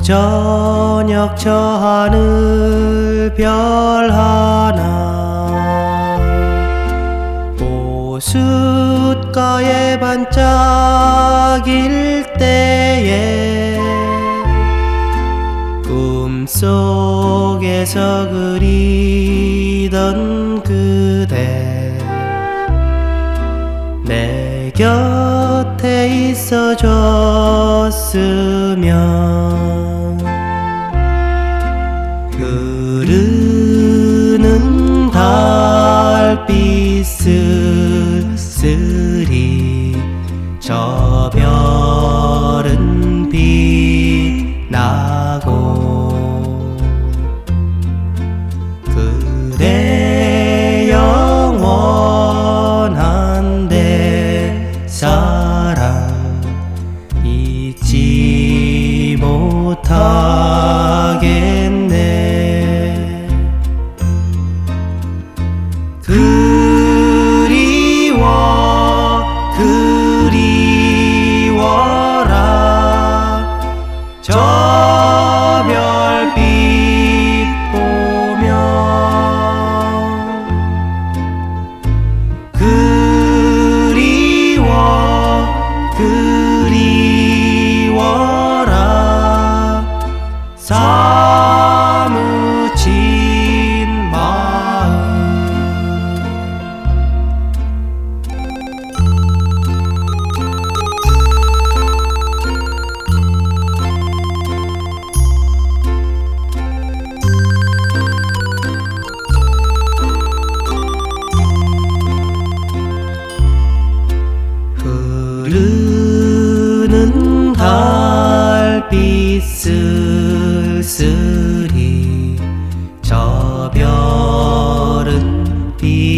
저녁 저 하늘 별 하나 호숫가에 반짝일 때에 꿈속에서 그리던 그대 내 곁에 있어줬으면 흐르는 달빛 쓸쓸히 저 별은 빛나고 그대 영원한 내 사랑 잊지 못하겠네. 그리워라 저 별빛 보며 그리워라 사무친 마음. 흐르는 달빛 쓸쓸히 저 별은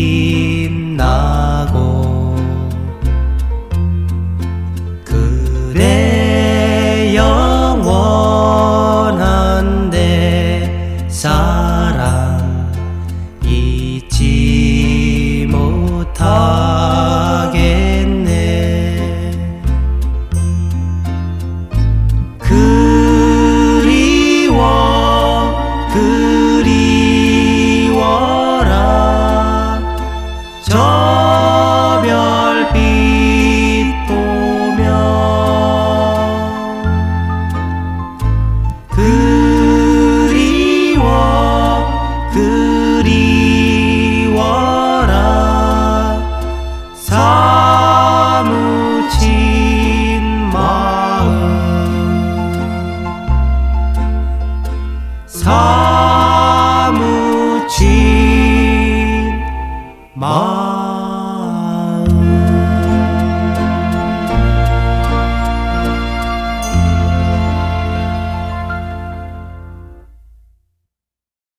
빛나고 그대 영원한 내 사랑 잊지 못하겠네. 그리워라 저 별빛 보며 그리워라 사무친 마음. 사무친 마음.